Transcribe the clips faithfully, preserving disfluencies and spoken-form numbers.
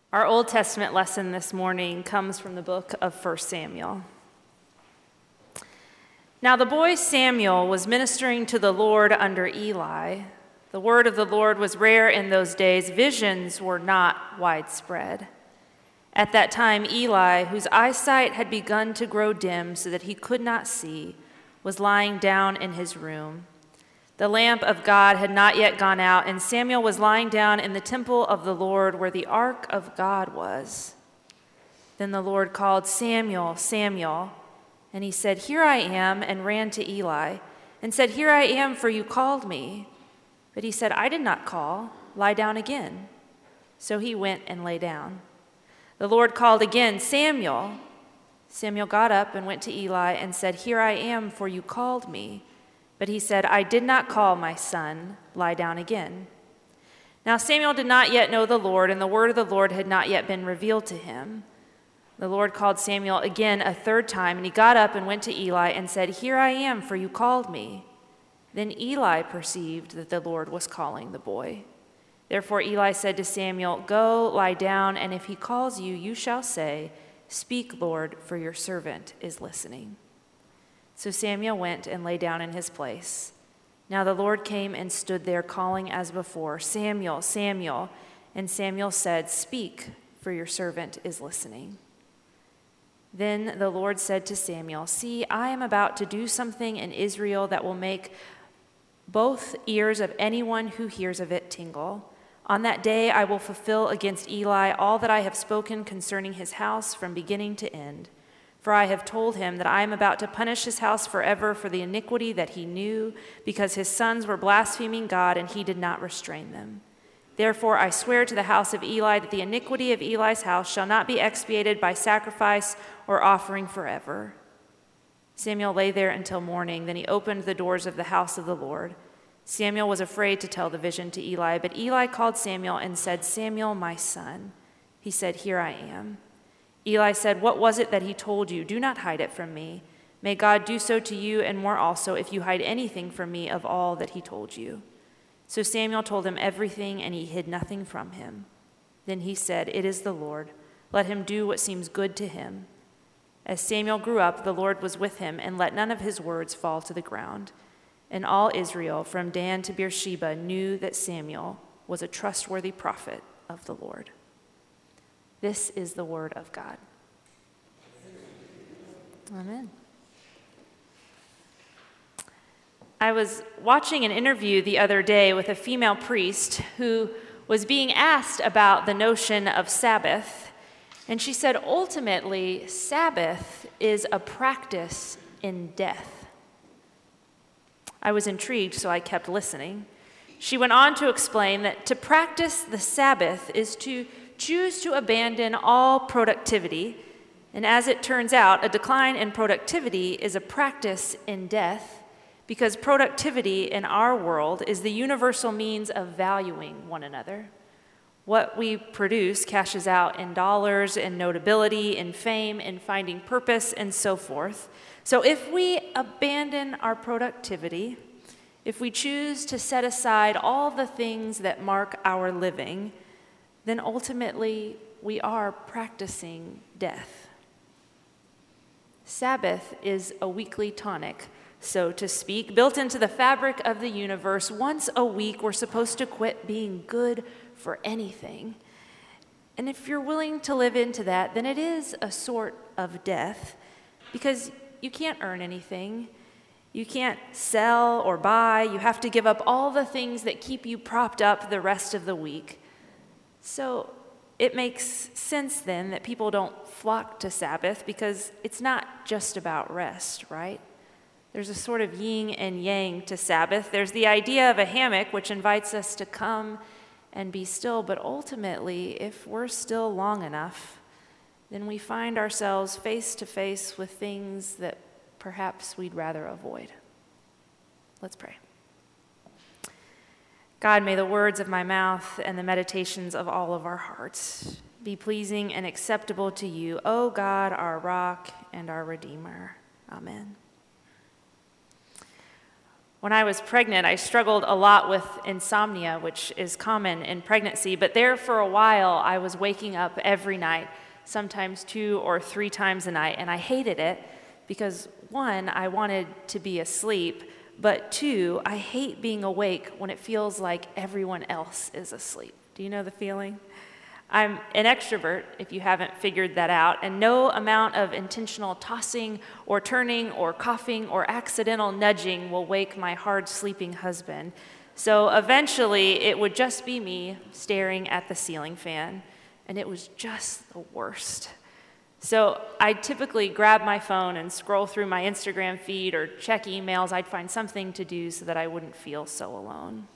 Our Old Testament lesson this morning comes from the book of First Samuel. Now the boy Samuel was ministering to the Lord under Eli. The word of the Lord was rare in those days. Visions were not widespread. At that time, Eli, whose eyesight had begun to grow dim so that he could not see, was lying down in his room. The lamp of God had not yet gone out, and Samuel was lying down in the temple of the Lord where the ark of God was. Then the Lord called, "Samuel, Samuel." And he said, "Here I am," and ran to Eli and said, "Here I am, for you called me." But he said, "I did not call. Lie down again." So he went and lay down. The Lord called again, "Samuel." Samuel got up and went to Eli and said, "Here I am, for you called me." But he said, "I did not call, my son. Lie down again." Now Samuel did not yet know the Lord, and the word of the Lord had not yet been revealed to him. The Lord called Samuel again a third time, and he got up and went to Eli and said, "Here I am, for you called me." Then Eli perceived that the Lord was calling the boy. Therefore Eli said to Samuel, "Go, lie down, and if he calls you, you shall say, 'Speak, Lord, for your servant is listening.'" So Samuel went and lay down in his place. Now the Lord came and stood there, calling as before, "Samuel, Samuel." And Samuel said, "Speak, for your servant is listening." Then the Lord said to Samuel, "See, I am about to do something in Israel that will make both ears of anyone who hears of it tingle. On that day I will fulfill against Eli all that I have spoken concerning his house from beginning to end. For I have told him that I am about to punish his house forever for the iniquity that he knew, because his sons were blaspheming God and he did not restrain them. Therefore I swear to the house of Eli that the iniquity of Eli's house shall not be expiated by sacrifice or offering forever." Samuel lay there until morning. Then he opened the doors of the house of the Lord. Samuel was afraid to tell the vision to Eli, but Eli called Samuel and said, "Samuel, my son." He said, "Here I am." Eli said, "What was it that he told you? Do not hide it from me. May God do so to you and more also if you hide anything from me of all that he told you." So Samuel told him everything, and he hid nothing from him. Then he said, "It is the Lord. Let him do what seems good to him." As Samuel grew up, the Lord was with him and let none of his words fall to the ground. And all Israel, from Dan to Beersheba, knew that Samuel was a trustworthy prophet of the Lord. This is the word of God. Amen. I was watching an interview the other day with a female priest who was being asked about the notion of Sabbath, and she said, ultimately, Sabbath is a practice in death. I was intrigued, so I kept listening. She went on to explain that to practice the Sabbath is to choose to abandon all productivity, and as it turns out, a decline in productivity is a practice in death, because productivity in our world is the universal means of valuing one another. What we produce cashes out in dollars, in notability, in fame, in finding purpose, and so forth. So if we abandon our productivity, if we choose to set aside all the things that mark our living, then ultimately we are practicing death. Sabbath is a weekly tonic, so to speak, built into the fabric of the universe. Once a week, we're supposed to quit being good for anything. And if you're willing to live into that, then it is a sort of death, because you can't earn anything. You can't sell or buy. You have to give up all the things that keep you propped up the rest of the week. So it makes sense then that people don't flock to Sabbath, because it's not just about rest, right? There's a sort of yin and yang to Sabbath. There's the idea of a hammock, which invites us to come and be still, but ultimately, if we're still long enough, then we find ourselves face to face with things that perhaps we'd rather avoid. Let's pray. God, may the words of my mouth and the meditations of all of our hearts be pleasing and acceptable to you, O God, our rock and our Redeemer. Amen. When I was pregnant, I struggled a lot with insomnia, which is common in pregnancy, but there for a while, I was waking up every night, sometimes two or three times a night, and I hated it because, one, I wanted to be asleep, but two, I hate being awake when it feels like everyone else is asleep. Do you know the feeling? I'm an extrovert, if you haven't figured that out, and no amount of intentional tossing or turning or coughing or accidental nudging will wake my hard-sleeping husband. So eventually, it would just be me staring at the ceiling fan, and it was just the worst. So I'd typically grab my phone and scroll through my Instagram feed or check emails. I'd find something to do so that I wouldn't feel so alone.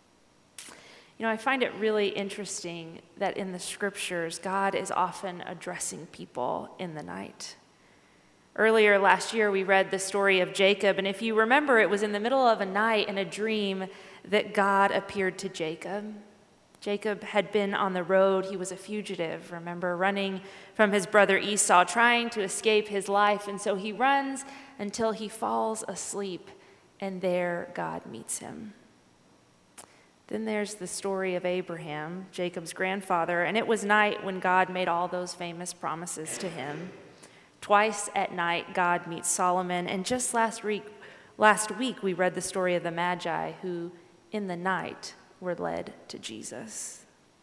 You know, I find it really interesting that in the scriptures, God is often addressing people in the night. Earlier last year, we read the story of Jacob, and if you remember, it was in the middle of a night in a dream that God appeared to Jacob. Jacob had been on the road. He was a fugitive, remember, running from his brother Esau, trying to escape his life, and so he runs until he falls asleep, and there God meets him. Then there's the story of Abraham, Jacob's grandfather, and it was night when God made all those famous promises to him. Twice at night, God meets Solomon, and just last week, last week we read the story of the Magi who, in the night, were led to Jesus.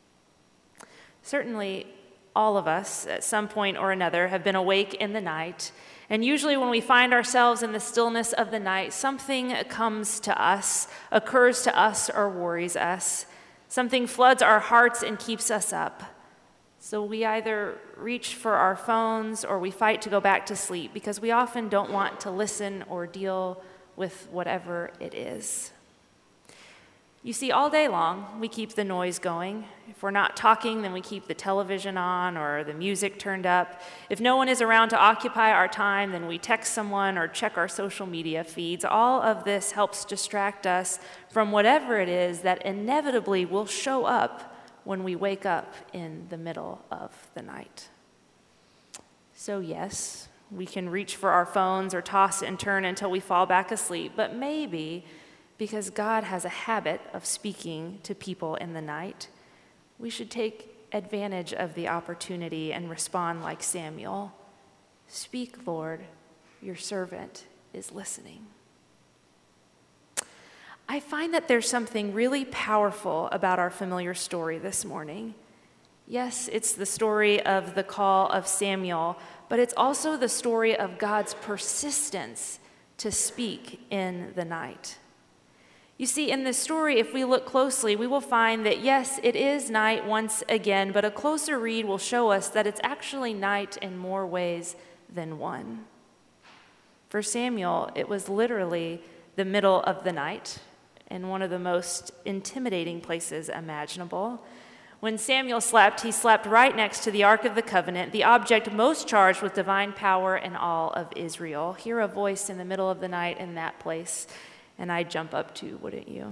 Certainly, all of us, at some point or another, have been awake in the night, and usually when we find ourselves in the stillness of the night, something comes to us, occurs to us, or worries us. Something floods our hearts and keeps us up. So we either reach for our phones or we fight to go back to sleep because we often don't want to listen or deal with whatever it is. You see, all day long, we keep the noise going. If we're not talking, then we keep the television on or the music turned up. If no one is around to occupy our time, then we text someone or check our social media feeds. All of this helps distract us from whatever it is that inevitably will show up when we wake up in the middle of the night. So yes, we can reach for our phones or toss and turn until we fall back asleep, but maybe because God has a habit of speaking to people in the night, we should take advantage of the opportunity and respond like Samuel. Speak, Lord, your servant is listening. I find that there's something really powerful about our familiar story this morning. Yes, it's the story of the call of Samuel, but it's also the story of God's persistence to speak in the night. You see, in this story, if we look closely, we will find that, yes, it is night once again, but a closer read will show us that it's actually night in more ways than one. For Samuel, it was literally the middle of the night in one of the most intimidating places imaginable. When Samuel slept, he slept right next to the Ark of the Covenant, the object most charged with divine power in all of Israel. Hear a voice in the middle of the night in that place, and I'd jump up too, wouldn't you?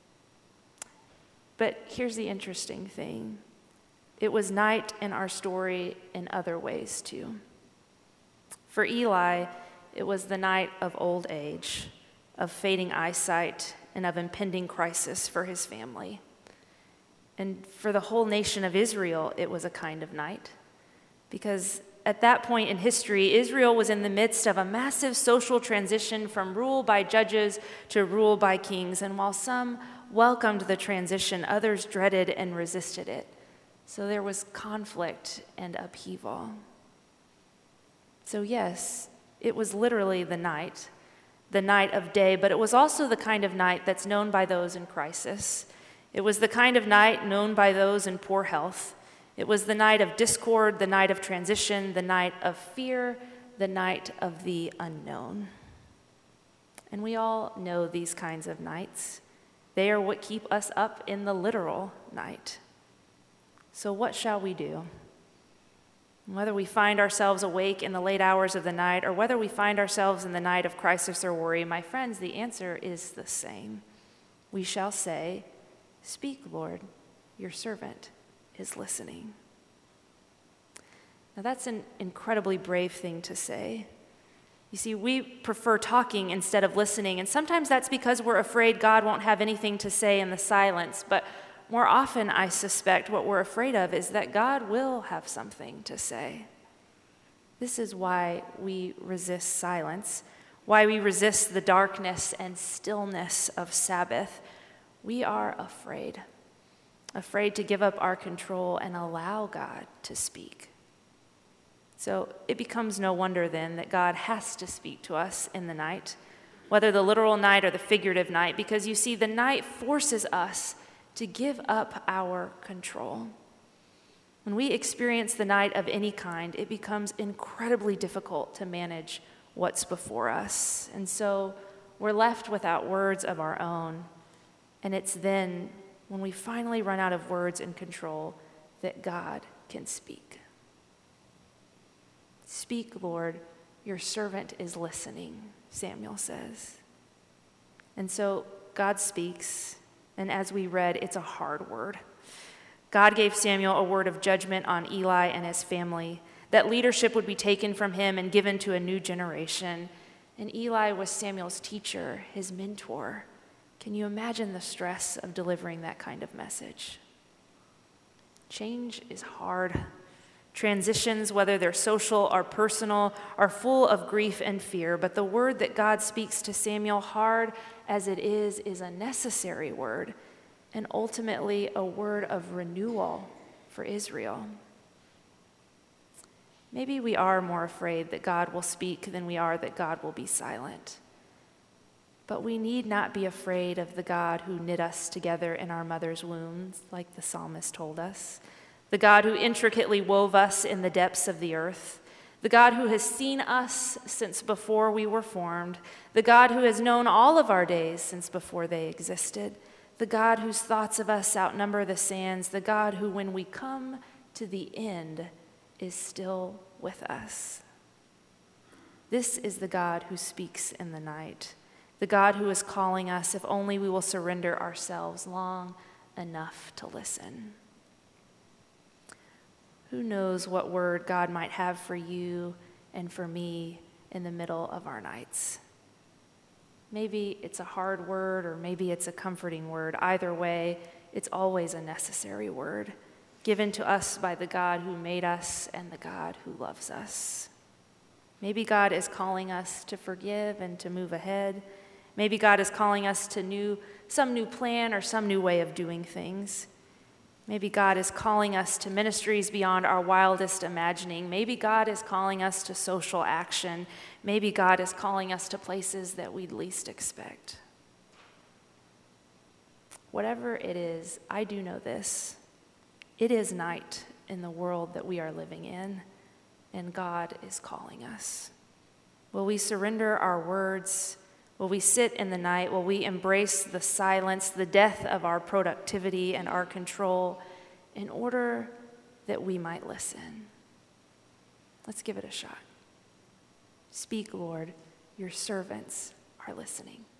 But here's the interesting thing. It was night in our story in other ways too. For Eli, it was the night of old age, of fading eyesight, and of impending crisis for his family. And for the whole nation of Israel, it was a kind of night, because at that point in history, Israel was in the midst of a massive social transition from rule by judges to rule by kings. And while some welcomed the transition, others dreaded and resisted it. So there was conflict and upheaval. So yes, it was literally the night, the night of day, but it was also the kind of night that's known by those in crisis. It was the kind of night known by those in poor health. It was the night of discord, the night of transition, the night of fear, the night of the unknown. And we all know these kinds of nights. They are what keep us up in the literal night. So what shall we do? Whether we find ourselves awake in the late hours of the night or whether we find ourselves in the night of crisis or worry, my friends, the answer is the same. We shall say, "Speak, Lord, your servant is listening." Now that's an incredibly brave thing to say, You see, we prefer talking instead of listening, and sometimes that's because we're afraid God won't have anything to say in the silence, but more often, I suspect what we're afraid of is that God will have something to say. This is why we resist silence, why we resist the darkness and stillness of Sabbath. We are afraid, afraid to give up our control and allow God to speak. So it becomes no wonder then that God has to speak to us in the night, whether the literal night or the figurative night, because you see, the night forces us to give up our control. When we experience the night of any kind, it becomes incredibly difficult to manage what's before us. And so we're left without words of our own. And it's then, when we finally run out of words and control, that God can speak. Speak, Lord, your servant is listening, Samuel says. And so God speaks, and as we read, it's a hard word. God gave Samuel a word of judgment on Eli and his family, that leadership would be taken from him and given to a new generation. And Eli was Samuel's teacher, his mentor. Can you imagine the stress of delivering that kind of message? Change is hard. Transitions, whether they're social or personal, are full of grief and fear, but the word that God speaks to Samuel, hard as it is, is a necessary word, and ultimately a word of renewal for Israel. Maybe we are more afraid that God will speak than we are that God will be silent. But we need not be afraid of the God who knit us together in our mother's wombs, like the psalmist told us. The God who intricately wove us in the depths of the earth, the God who has seen us since before we were formed, the God who has known all of our days since before they existed, the God whose thoughts of us outnumber the sands, the God who, when we come to the end, is still with us. This is the God who speaks in the night, the God who is calling us if only we will surrender ourselves long enough to listen. Who knows what word God might have for you and for me in the middle of our nights? Maybe it's a hard word, or maybe it's a comforting word. Either way, it's always a necessary word, given to us by the God who made us and the God who loves us. Maybe God is calling us to forgive and to move ahead. Maybe God is calling us to new, some new plan or some new way of doing things. Maybe God is calling us to ministries beyond our wildest imagining. Maybe God is calling us to social action. Maybe God is calling us to places that we'd least expect. Whatever it is, I do know this. It is night in the world that we are living in, and God is calling us. Will we surrender our words? Will we sit in the night? Will we embrace the silence, the death of our productivity and our control in order that we might listen? Let's give it a shot. Speak, Lord, your servants are listening.